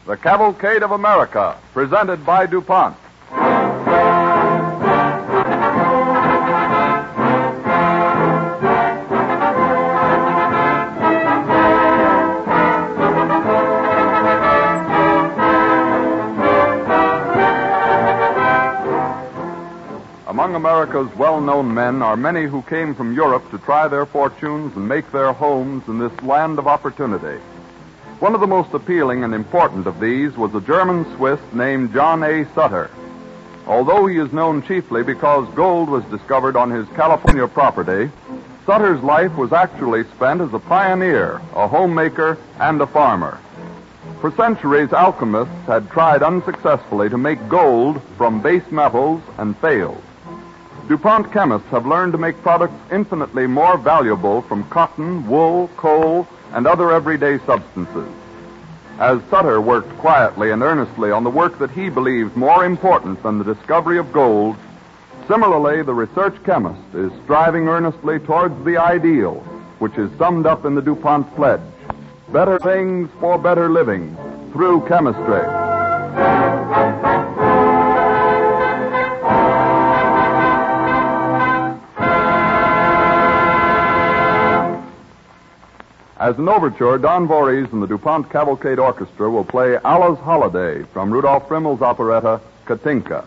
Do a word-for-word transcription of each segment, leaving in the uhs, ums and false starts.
The Cavalcade of America, presented by DuPont. Among America's well-known men are many who came from Europe to try their fortunes and make their homes in this land of opportunity. One of the most appealing and important of these was a German Swiss named John A. Sutter. Although he is known chiefly because gold was discovered on his California property, Sutter's life was actually spent as a pioneer, a homemaker, and a farmer. For centuries, alchemists had tried unsuccessfully to make gold from base metals and failed. DuPont chemists have learned to make products infinitely more valuable from cotton, wool, coal, and other everyday substances. As Sutter worked quietly and earnestly on the work that he believed more important than the discovery of gold, similarly, the research chemist is striving earnestly towards the ideal, which is summed up in the DuPont pledge: better things for better living through chemistry. As an overture, Don Voorhees and the DuPont Cavalcade Orchestra will play Allah's Holiday from Rudolf Frimmel's operetta, Katinka.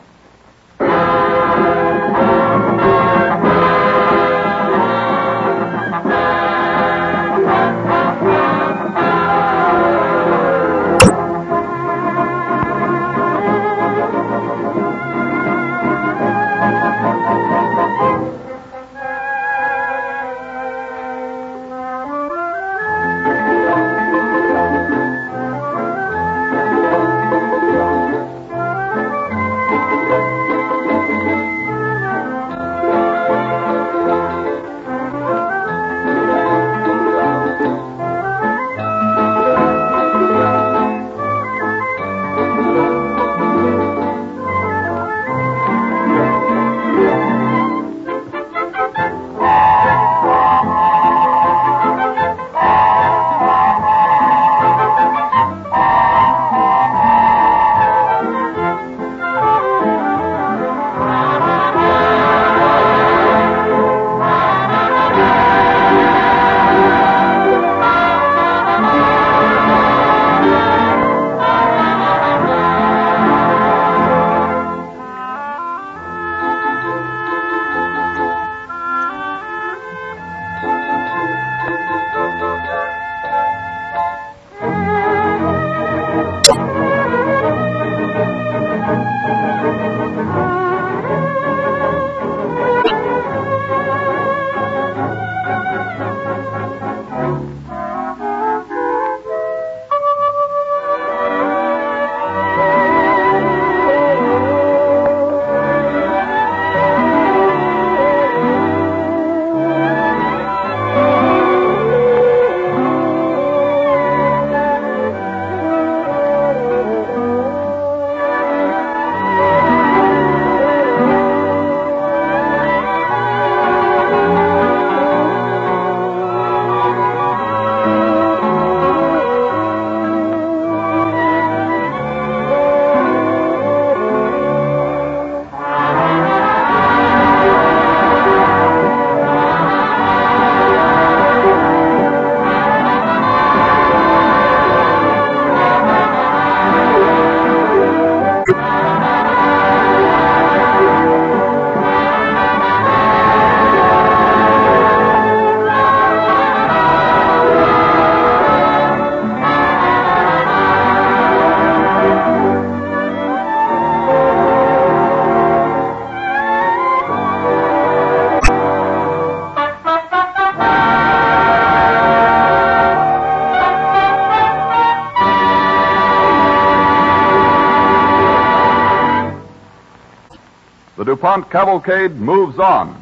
The DuPont Cavalcade moves on.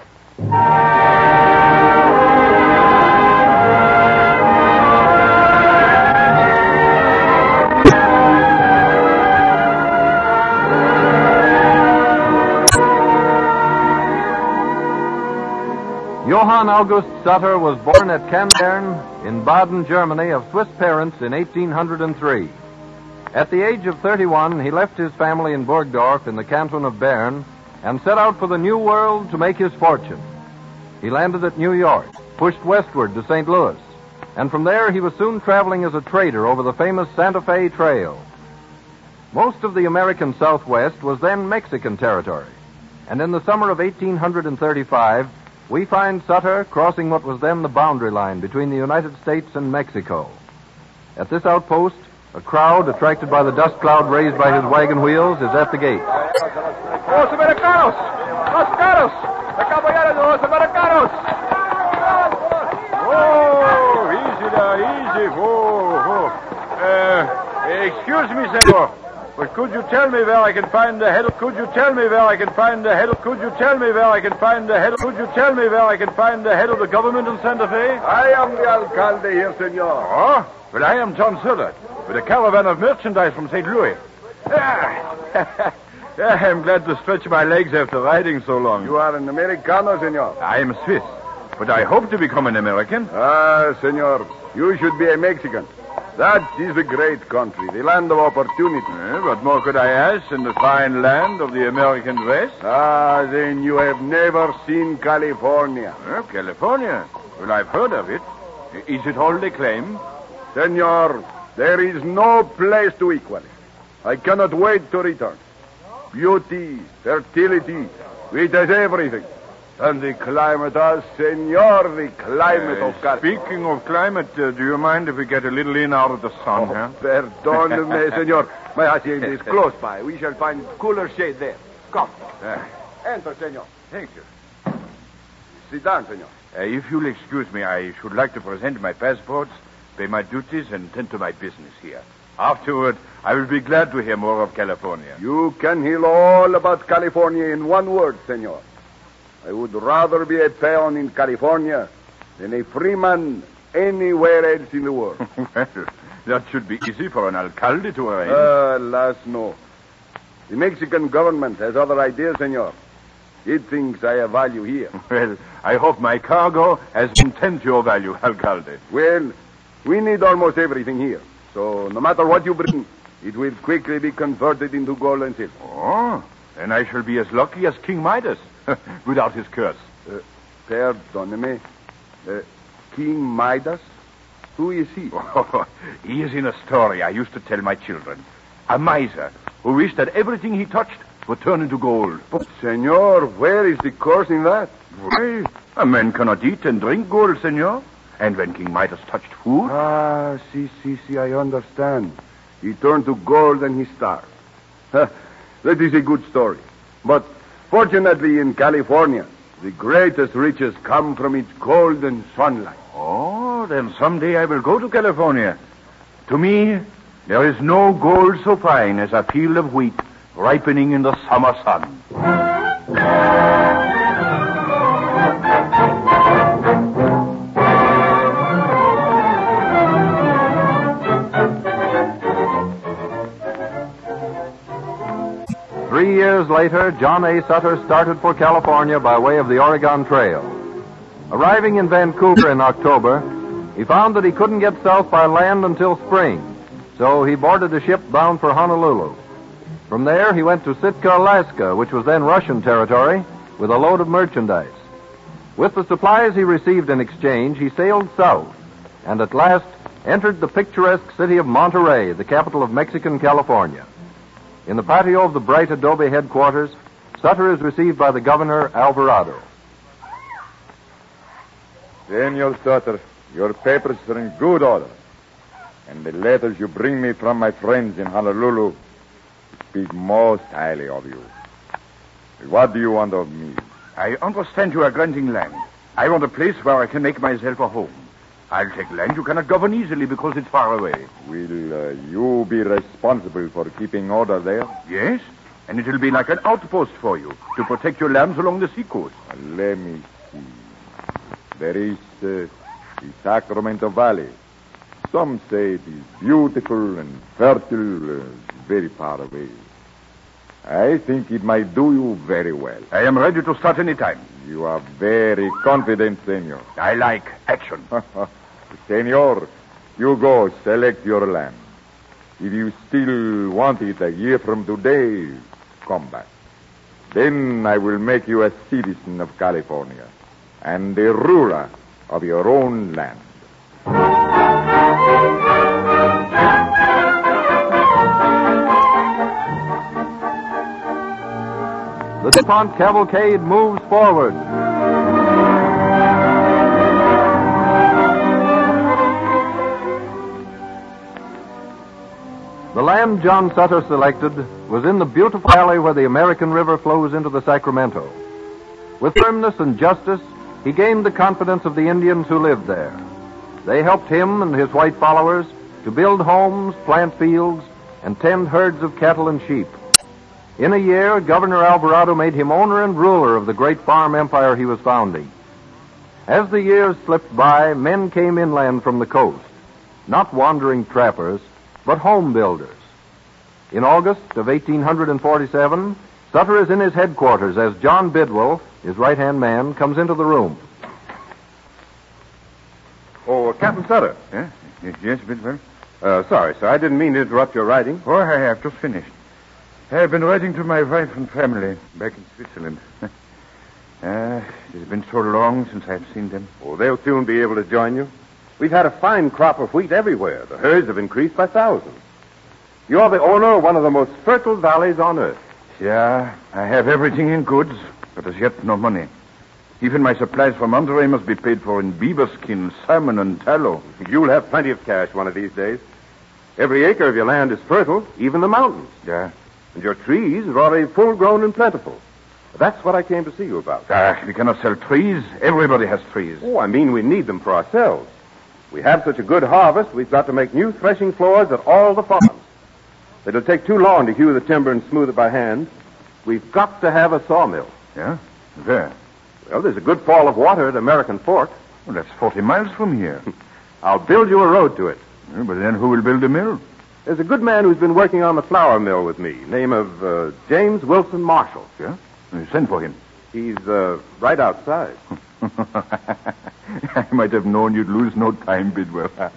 Johann August Sutter was born at Kandern in Baden, Germany, of Swiss parents in eighteen hundred three. At the age of thirty-one, he left his family in Burgdorf in the canton of Bern and set out for the New World to make his fortune. He landed at New York, pushed westward to Saint Louis, and from there he was soon traveling as a trader over the famous Santa Fe Trail. Most of the American Southwest was then Mexican territory, and in the summer of eighteen thirty-five, we find Sutter crossing what was then the boundary line between the United States and Mexico. At this outpost, a crowd, attracted by the dust cloud raised by his wagon wheels, is at the gate. Los Americanos! Los caros! The caballeros de los Americanos! Oh, easy there, easy. Oh, oh. Uh, excuse me, senor. But could you tell me where I can find the head? Could you tell me where I can find the head? Could you tell me where I can find the head? Could you tell me where I can find the head of the government in Santa Fe? I am the alcalde here, senor. Oh? Well, I am John Sutter, with a caravan of merchandise from Saint Louis. Ah. I'm glad to stretch my legs after riding so long. You are an Americano, senor. I am Swiss, but I hope to become an American. Ah, senor, you should be a Mexican. That is a great country, the land of opportunity. Eh, what more could I ask in the fine land of the American West? Ah, then you have never seen California. Oh, California? Well, I've heard of it. Is it all they claim? Senor, there is no place to equal it. I cannot wait to return. Beauty, fertility, it has everything. And the climate, ah, senor, the climate uh, of California. Speaking of climate, uh, do you mind if we get a little in out of the sun, Oh, huh? pardon me, senor. My hacienda is close by. We shall find cooler shade there. Come. Uh, Enter, senor. thank you. Sit down, senor. Uh, if you'll excuse me, I should like to present my passports, pay my duties, and tend to my business here. Afterward, I will be glad to hear more of California. You can hear all about California in one word, senor. I would rather be a peon in California than a free man anywhere else in the world. Well, that should be easy for an alcalde to arrange. Uh, alas, no. The Mexican government has other ideas, senor. It thinks I have value here. Well, I hope my cargo has been ten to your value, alcalde. Well, we need almost everything here. So no matter what you bring, it will quickly be converted into gold and silver. Oh, then I shall be as lucky as King Midas, without his curse. Uh, pardon me. Uh, King Midas? Who is he? Oh, he is in a story I used to tell my children. A miser who wished that everything he touched would turn into gold. But, senor, where is the curse in that? Why, a man cannot eat and drink gold, senor. And when King Midas touched food... Ah, see, see, see, I understand. He turned to gold and he starved. Huh, that is a good story. But fortunately in California, the greatest riches come from its golden sunlight. Oh, then someday I will go to California. To me, there is no gold so fine as a field of wheat ripening in the summer sun. Three years later, John A. Sutter started for California by way of the Oregon Trail. Arriving in Vancouver in October, he found that he couldn't get south by land until spring, so he boarded a ship bound for Honolulu. From there, he went to Sitka, Alaska, which was then Russian territory, with a load of merchandise. With the supplies he received in exchange, he sailed south, and at last entered the picturesque city of Monterey, the capital of Mexican California. In the patio of the bright adobe headquarters, Sutter is received by the governor, Alvarado. Senor Sutter, your papers are in good order. And the letters you bring me from my friends in Honolulu speak most highly of you. What do you want of me? I understand you are granting land. I want a place where I can make myself a home. I'll take land you cannot govern easily because it's far away. Will uh, you be responsible for keeping order there? Yes, and it will be like an outpost for you to protect your lands along the seacoast. Uh, let me see. There is uh, the Sacramento Valley. Some say it is beautiful and fertile, uh, very far away. I think it might do you very well. I am ready to start any time. You are very confident, senor. I like action. Senor, you go select your land. If you still want it a year from today, come back. Then I will make you a citizen of California and the ruler of your own land. The DuPont cavalcade moves forward. The land John Sutter selected was in the beautiful valley where the American River flows into the Sacramento. With firmness and justice, he gained the confidence of the Indians who lived there. They helped him and his white followers to build homes, plant fields, and tend herds of cattle and sheep. In a year, Governor Alvarado made him owner and ruler of the great farm empire he was founding. As the years slipped by, men came inland from the coast, not wandering trappers, but home builders. In August of eighteen forty-seven, Sutter is in his headquarters as John Bidwell, his right-hand man, comes into the room. Oh, Captain Sutter. Yeah? Yes, Bidwell? Uh, sorry, sir. I didn't mean to interrupt your writing. Oh, I have just finished. I have been writing to my wife and family back in Switzerland. uh, it has been so long since I've seen them. Oh, they'll soon be able to join you. We've had a fine crop of wheat everywhere. The herds have increased by thousands. You're the owner of one of the most fertile valleys on earth. Yeah, I have everything in goods, but as yet no money. Even my supplies from Monterey must be paid for in beaver skin, salmon, and tallow. You'll have plenty of cash one of these days. Every acre of your land is fertile, even the mountains. Yeah. And your trees are already full-grown and plentiful. That's what I came to see you about. Ah, we cannot sell trees. Everybody has trees. Oh, I mean we need them for ourselves. We have such a good harvest, we've got to make new threshing floors at all the farms. It'll take too long to hew the timber and smooth it by hand. We've got to have a sawmill. Yeah? Where? Well, there's a good fall of water at American Fork. Well, that's forty miles from here. I'll build you a road to it. Yeah, but then who will build a mill? There's a good man who's been working on the flour mill with me, name of uh, James Wilson Marshall. Yeah? Send for him. He's uh, right outside. I might have known you'd lose no time, Bidwell. uh,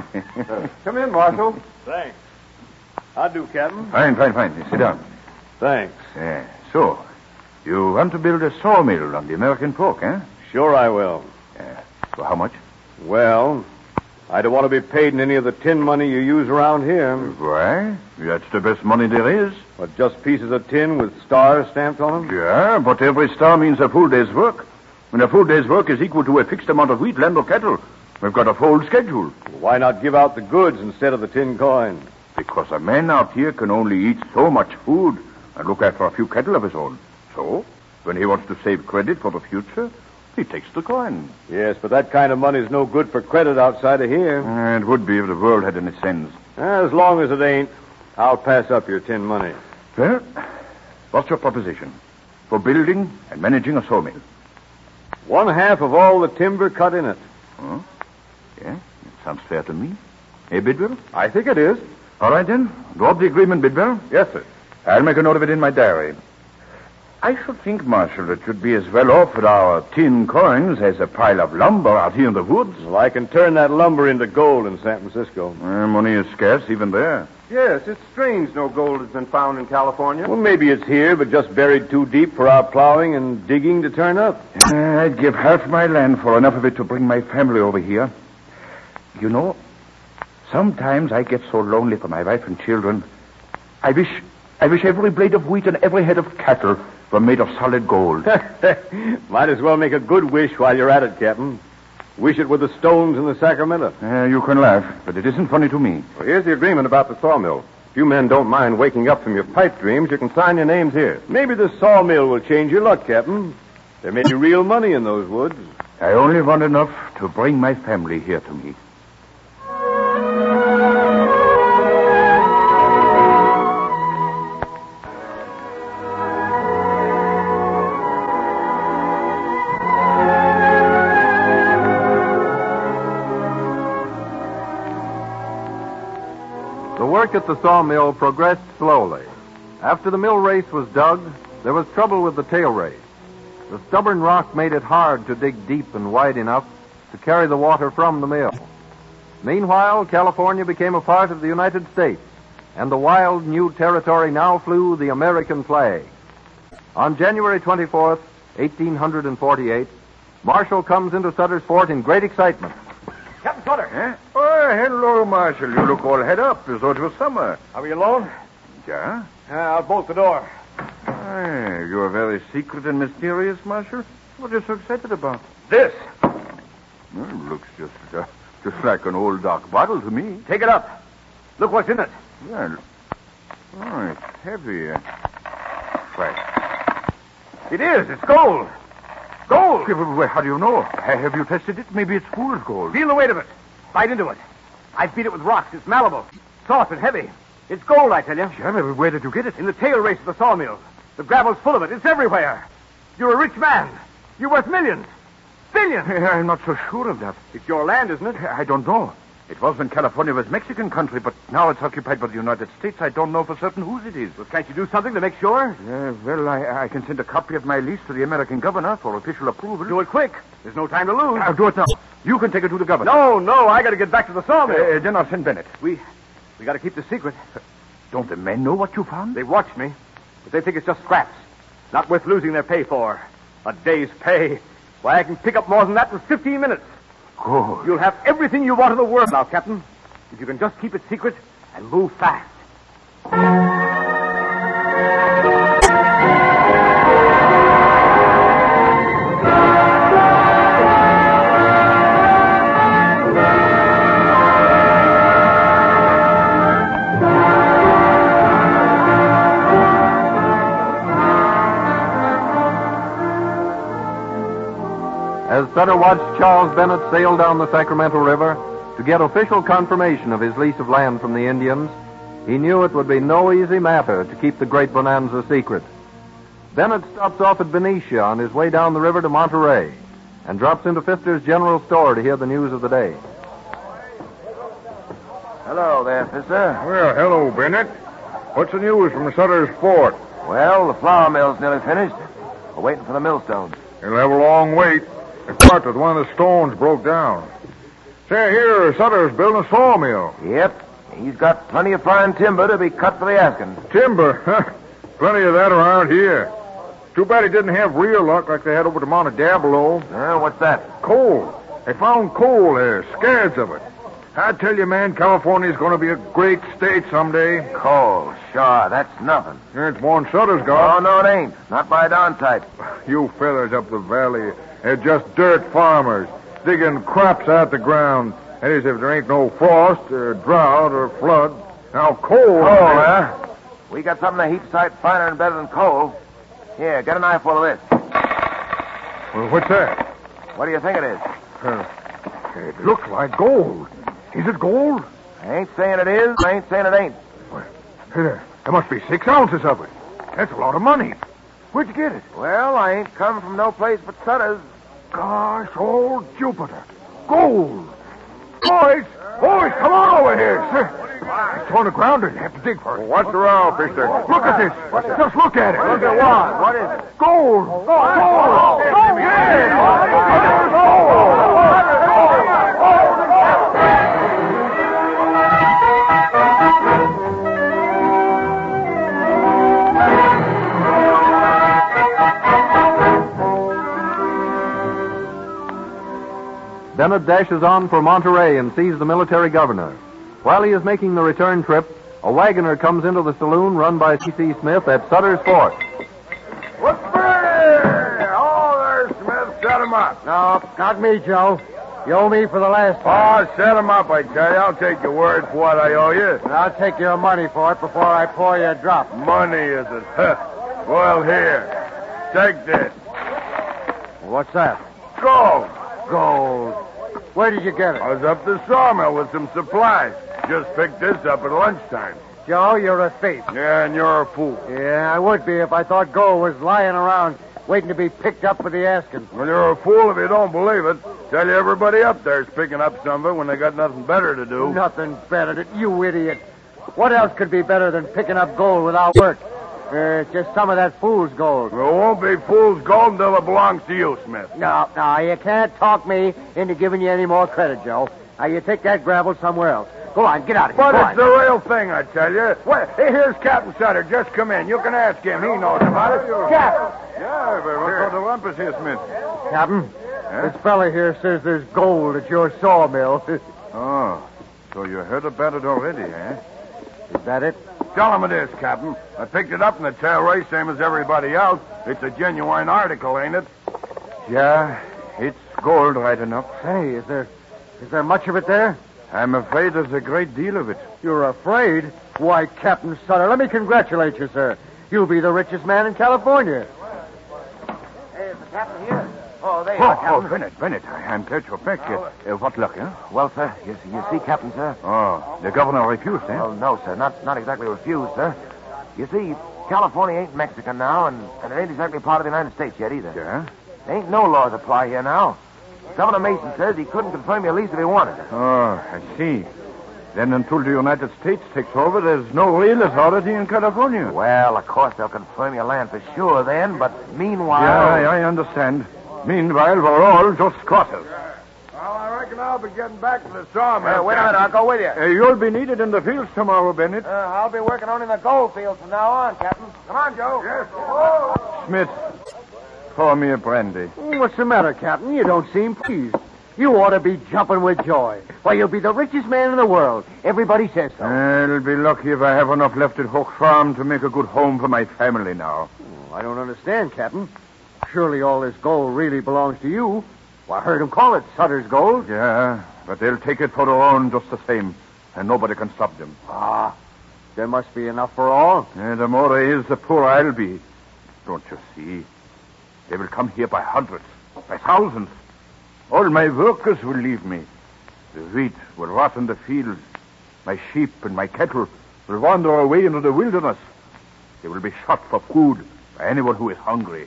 come in, Marshall. Thanks. How do, Captain? Fine, fine, fine. Sit down. Thanks. Yeah. So, you want to build a sawmill on the American Fork, eh? Sure I will. Yeah. For how much? Well, I don't want to be paid in any of the tin money you use around here. Why? That's the best money there is. But just pieces of tin with stars stamped on them? Yeah, but every star means a full day's work. When a full day's work is equal to a fixed amount of wheat, land, or cattle, we've got a full schedule. Why not give out the goods instead of the tin coins? Because a man out here can only eat so much food and look after a few cattle of his own. So, when he wants to save credit for the future, he takes the coin. Yes, but that kind of money's no good for credit outside of here. Uh, it would be if the world had any sense. As long as it ain't, I'll pass up your tin money. Well, what's your proposition for building and managing a sawmill? One half of all the timber cut in it. Huh? Yeah, it sounds fair to me. Eh, Bidwell? I think it is. All right, then. Draw up the agreement, Bidwell. Yes, sir. I'll make a note of it in my diary. I should think, Marshal, it should be as well off with our tin coins as a pile of lumber out here in the woods. Well, I can turn that lumber into gold in San Francisco. Uh, money is scarce even there. Yes, it's strange no gold has been found in California. Well, maybe it's here, but just buried too deep for our plowing and digging to turn up. Uh, I'd give half my land for enough of it to bring my family over here. You know, sometimes I get so lonely for my wife and children. I wish, I wish every blade of wheat and every head of cattle were made of solid gold. Might as well make a good wish while you're at it, Captain. Wish it with the stones in the Sacramento. Uh, you can laugh, but it isn't funny to me. Well, here's the agreement about the sawmill. If you men don't mind waking up from your pipe dreams, you can sign your names here. Maybe the sawmill will change your luck, Captain. There may be real money in those woods. I only want enough to bring my family here to me. The work at the sawmill progressed slowly. After the mill race was dug, there was trouble with the tail race. The stubborn rock made it hard to dig deep and wide enough to carry the water from the mill. Meanwhile, California became a part of the United States, and the wild new territory now flew the American flag. On January twenty-fourth, eighteen forty-eight, Marshall comes into Sutter's Fort in great excitement. Captain Sutter. Huh? Oh, hello, Marshal. You look all head up as though it was summer. Are we alone? Yeah? Uh, I'll bolt the door. Hey, you're very secret and mysterious, Marshal. What are you so excited about? This. Well, it looks just uh, just like an old dark bottle to me. Take it up. Look what's in it. Well, oh, it's heavy. Uh, why? It is. It's gold. Gold. Well, how do you know? Have you tested it? Maybe it's fool's gold. Feel the weight of it. Bite into it. I beat it with rocks. It's malleable. Soft and heavy. It's gold, I tell you. Yeah, where did you get it? In the tail race of the sawmill. The gravel's full of it. It's everywhere. You're a rich man. You're worth millions. Billions. I'm not so sure of that. It's your land, isn't it? I don't know. It was when California was Mexican country, but now it's occupied by the United States. I don't know for certain whose it is. Well, can't you do something to make sure? Uh, well, I, I can send a copy of my lease to the American governor for official approval. Do it quick. There's no time to lose. I'll do it now. You can take it to the governor. No, no, I got to get back to the sawmill. Uh, then I'll send Bennett. We, we got to keep the secret. Don't the men know what you found? They've watched me, but they think it's just scraps. Not worth losing their pay for. A day's pay. Why, I can pick up more than that in fifteen minutes. Good. You'll have everything you want in the world now, Captain. If you can just keep it secret and move fast. As Sutter watched Charles Bennett sail down the Sacramento River to get official confirmation of his lease of land from the Indians, he knew it would be no easy matter to keep the great bonanza secret. Bennett stops off at Benicia on his way down the river to Monterey and drops into Pfister's General Store to hear the news of the day. Hello there, Pfister. Well, hello, Bennett. What's the news from Sutter's Fort? Well, the flour mill's nearly finished. We're waiting for the millstones. You'll have a long wait. The part with one of the stones broke down. Say, here, Sutter's building a sawmill. Yep. He's got plenty of fine timber to be cut for the asking. Timber, huh? Plenty of that around here. Too bad he didn't have real luck like they had over to Monte Diablo. Uh, what's that? Coal. They found coal there, scads of it. I tell you, man, California's going to be a great state someday. Coal, sure, that's nothing. It's more than Sutter's Oh, got. no, it ain't. Not by darn type. You fellas up the valley, they're just dirt farmers, digging crops out the ground. That is, if there ain't no frost, or drought, or flood. Now, coal... Coal, huh? We got something a heap sight finer and better than coal. Here, get an eyeful of this. Well, what's that? What do you think it is? Uh, it looks like gold. Is it gold? I ain't saying it is. I ain't saying it ain't. Well, there, there must be six ounces of it. That's a lot of money. Where'd you get it? Well, I ain't come from no place but Sutter's. Gosh, old Jupiter. Gold. Boys, boys, come on over here, sir. It's on the ground and you have to dig for it. What's the row, Pfister? Look at this. Just look at it. Look at what? What is it? Gold. Gold. Gold. Gold. Yeah. Gold. Bennett dashes on for Monterey and sees the military governor. While he is making the return trip, a wagoner comes into the saloon run by C C. Smith at Sutter's Fort. What's there? Oh, there's Smith. Set him up. No, not me, Joe. You owe me for the last Oh, set him up, I tell you. I'll take your word for what I owe you. I'll take your money for it before I pour you a drop. Money, is it? Well, here. Take this. What's that? Gold. Gold. Where did you get it? I was up the sawmill with some supplies. Just picked this up at lunchtime. Joe, you're a thief. Yeah, and you're a fool. Yeah, I would be if I thought gold was lying around waiting to be picked up for the asking. Well, you're a fool if you don't believe it. Tell you everybody up there's picking up some of it when they got nothing better to do. Nothing better than you idiot. What else could be better than picking up gold without work? Uh, just some of that fool's gold. There won't be fool's gold until it belongs to you, Smith. No, no, you can't talk me into giving you any more credit, Joe. Now, you take that gravel somewhere else. Go on, get out of here. But Go it's on. the real thing, I tell you. Well, hey, here's Captain Sutter. Just come in. You can ask him. He knows about it. Captain! Yeah, but what sort of rumpus here, Smith? Captain, this fella here says there's gold at your sawmill. Oh, so you heard about it already, eh? Is that it? Tell him it is, Captain. I picked it up in the tailway, same as everybody else. It's a genuine article, ain't it? Yeah, it's gold right enough. Say, is there is there much of it there? I'm afraid there's a great deal of it. You're afraid? Why, Captain Sutter, let me congratulate you, sir. You'll be the richest man in California. Hey, is the captain here? Oh, there you Oh, are, oh, Captain. Bennett, Bennett. I'm glad you're back. Uh, uh, what luck, huh? Well, sir, you, you see, Captain, sir? Oh, the governor refused, eh? Well, no, sir. Not not exactly refused, sir. You see, California ain't Mexican now, and, and it ain't exactly part of the United States yet either. Yeah? There ain't no laws apply here now. Governor Mason says he couldn't confirm your lease if he wanted it. Oh, I see. Then until the United States takes over, there's no real authority in California. Well, of course they'll confirm your land for sure then, but meanwhile... Yeah, I, I understand. Meanwhile, we're all just squatters. Well, I reckon I'll be getting back to the sawmill. Uh, wait a minute, I'll go with you. Uh, you'll be needed in the fields tomorrow, Bennett. Uh, I'll be working on in the gold fields from now on, Captain. Come on, Joe. Yes. Whoa. Smith, pour me a brandy. What's the matter, Captain? You don't seem pleased. You ought to be jumping with joy. Why, you'll be the richest man in the world. Everybody says so. I'll be lucky if I have enough left at Hook Farm to make a good home for my family now. Oh, I don't understand, Captain. Surely all this gold really belongs to you. Well, I heard him call it Sutter's gold. Yeah, but they'll take it for their own just the same, and nobody can stop them. Ah, there must be enough for all. And the more there is, the poorer I'll be. Don't you see? They will come here by hundreds, by thousands. All my workers will leave me. The wheat will rot in the fields. My sheep and my cattle will wander away into the wilderness. They will be shot for food by anyone who is hungry.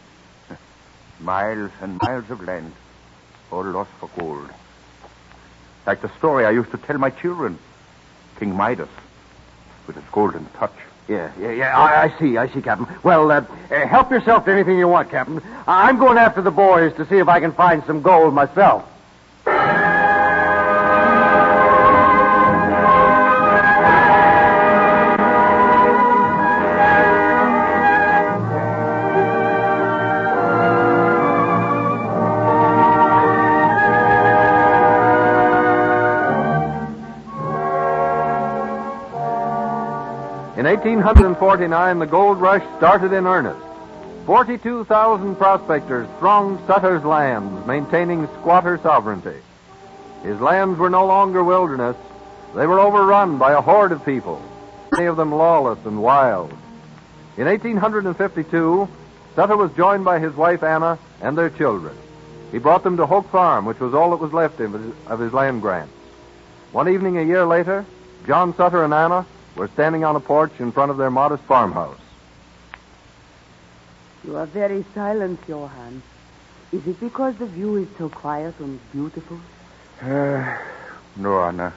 Miles and miles of land, all lost for gold. Like the story I used to tell my children. King Midas, with his golden touch. Yeah, yeah, yeah. I, I see, I see, Captain. Well, uh, uh, help yourself to anything you want, Captain. I'm going after the boys to see if I can find some gold myself. In eighteen forty-nine, the gold rush started in earnest. forty-two thousand prospectors thronged Sutter's lands, maintaining squatter sovereignty. His lands were no longer wilderness. They were overrun by a horde of people, many of them lawless and wild. In eighteen fifty-two, Sutter was joined by his wife Anna and their children. He brought them to Hoke Farm, which was all that was left of his, of his land grants. One evening a year later, John Sutter and Anna were standing on a porch in front of their modest farmhouse. You are very silent, Johann. Is it because the view is so quiet and beautiful? Uh, no, Anna.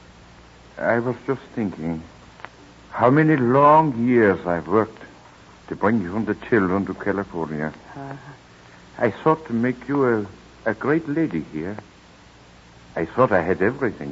I was just thinking how many long years I've worked to bring you and the children to California. Uh, I thought to make you a, a great lady here. I thought I had everything.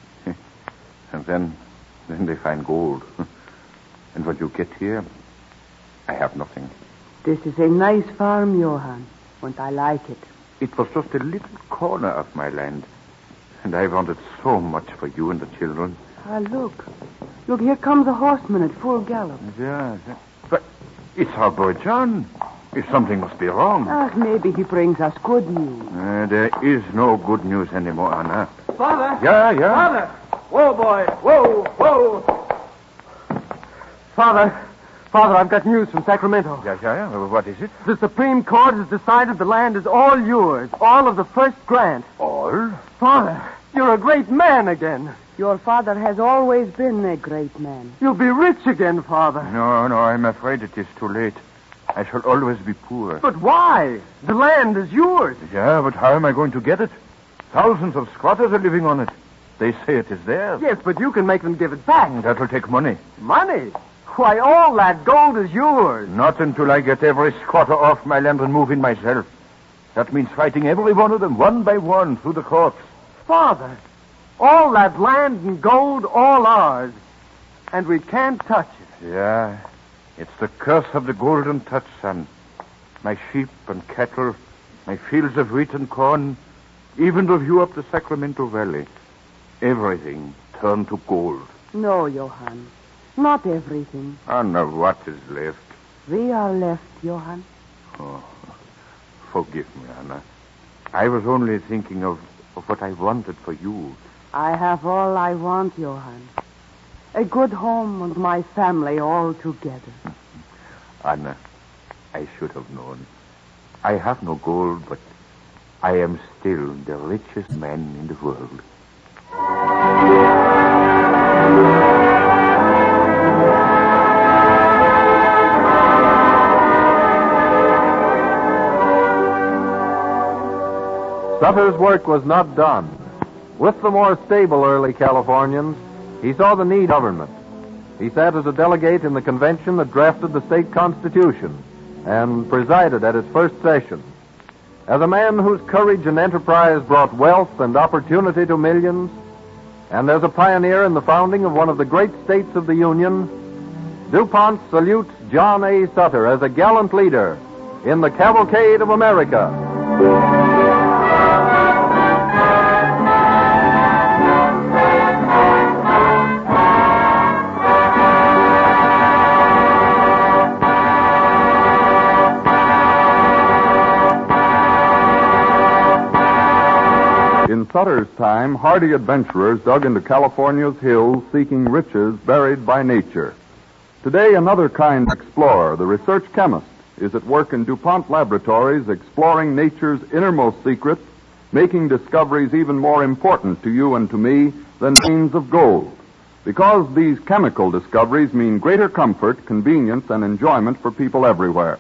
And then, then they find gold. And when you get here, I have nothing. This is a nice farm, Johann, and I like it. It was just a little corner of my land. And I wanted so much for you and the children. Ah, look. Look, here comes a horseman at full gallop. Yeah, yeah. But it's our boy John. If something must be wrong. Ah, maybe he brings us good news. Uh, there is no good news anymore, Anna. Father! Yeah, yeah. Father! Whoa, boy! Whoa, whoa! Father! Father, I've got news from Sacramento. Yeah, yeah, yeah. What is it? The Supreme Court has decided the land is all yours. All of the first grant. All? Father, you're a great man again. Your father has always been a great man. You'll be rich again, Father. No, no, I'm afraid it is too late. I shall always be poor. But why? The land is yours. Yeah, but how am I going to get it? Thousands of squatters are living on it. They say it is theirs. Yes, but you can make them give it back. That will take money. Money? Why, all that gold is yours. Not until I get every squatter off my land and move in myself. That means fighting every one of them, one by one, through the courts. Father, All that land and gold, all ours. And we can't touch it. Yeah, it's the curse of the golden touch, son. My sheep and cattle, my fields of wheat and corn, even the view up the Sacramento Valley. Everything turned to gold. No, Johann. Not everything. And now what is left? We are left, Johann. Oh, forgive me, Anna. I was only thinking of, of what I wanted for you. I have all I want, Johann. A good home and my family all together. Anna, I should have known. I have no gold, but I am still the richest man in the world. Sutter's work was not done. With the more stable early Californians, he saw the need of government. He sat as a delegate in the convention that drafted the state constitution and presided at its first session. As a man whose courage and enterprise brought wealth and opportunity to millions, and as a pioneer in the founding of one of the great states of the Union, DuPont salutes John A. Sutter as a gallant leader in the cavalcade of America. In Sutter's time, hardy adventurers dug into California's hills seeking riches buried by nature. Today, another kind of explorer, the research chemist, is at work in DuPont laboratories exploring nature's innermost secrets, making discoveries even more important to you and to me than veins of gold. Because these chemical discoveries mean greater comfort, convenience, and enjoyment for people everywhere.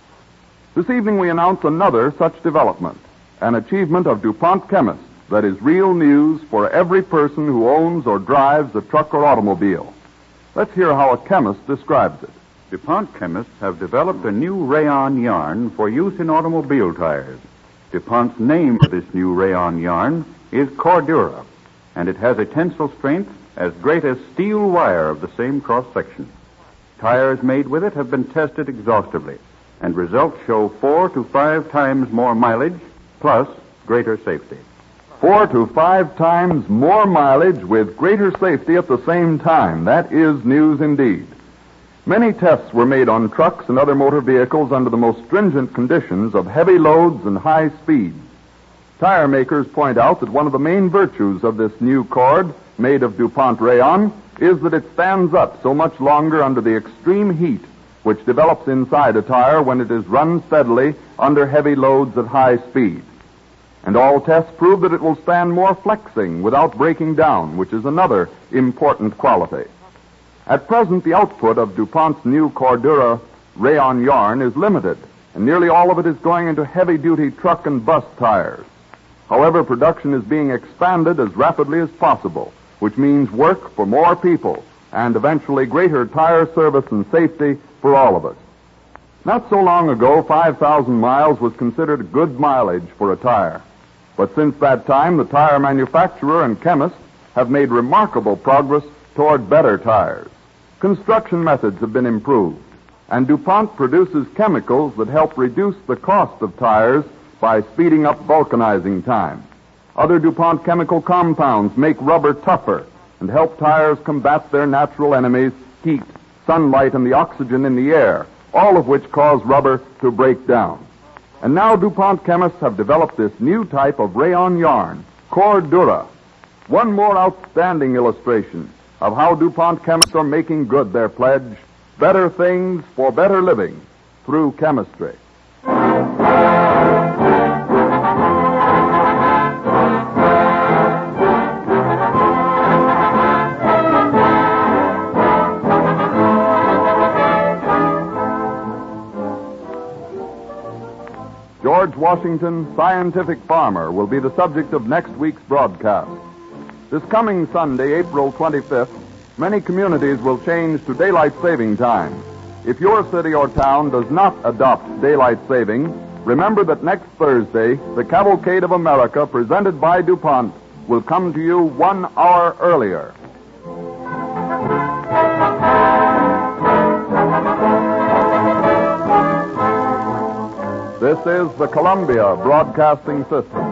This evening we announce another such development, an achievement of DuPont chemists that is real news for every person who owns or drives a truck or automobile. Let's hear how a chemist describes it. DuPont chemists have developed a new rayon yarn for use in automobile tires. DuPont's name for this new rayon yarn is Cordura, and it has a tensile strength as great as steel wire of the same cross-section. Tires made with it have been tested exhaustively, and results show four to five times more mileage, plus greater safety. Four to five times more mileage with greater safety at the same time. That is news indeed. Many tests were made on trucks and other motor vehicles under the most stringent conditions of heavy loads and high speeds. Tire makers point out that one of the main virtues of this new cord, made of DuPont rayon, is that it stands up so much longer under the extreme heat which develops inside a tire when it is run steadily under heavy loads at high speed. And all tests prove that it will stand more flexing without breaking down, which is another important quality. At present, the output of DuPont's new Cordura rayon yarn is limited, and nearly all of it is going into heavy-duty truck and bus tires. However, production is being expanded as rapidly as possible, which means work for more people and eventually greater tire service and safety for all of us. Not so long ago, five thousand miles was considered good mileage for a tire. But since that time, the tire manufacturer and chemists have made remarkable progress toward better tires. Construction methods have been improved, and DuPont produces chemicals that help reduce the cost of tires by speeding up vulcanizing time. Other DuPont chemical compounds make rubber tougher and help tires combat their natural enemies, heat, sunlight, and the oxygen in the air, all of which cause rubber to break down. And now DuPont chemists have developed this new type of rayon yarn, Cordura. One more outstanding illustration of how DuPont chemists are making good their pledge, better things for better living through chemistry. George Washington, scientific farmer, will be the subject of next week's broadcast. This coming Sunday, April twenty-fifth, many communities will change to daylight saving time. If your city or town does not adopt daylight saving, remember that next Thursday, the Cavalcade of America, presented by DuPont, will come to you one hour earlier. This is the Columbia Broadcasting System.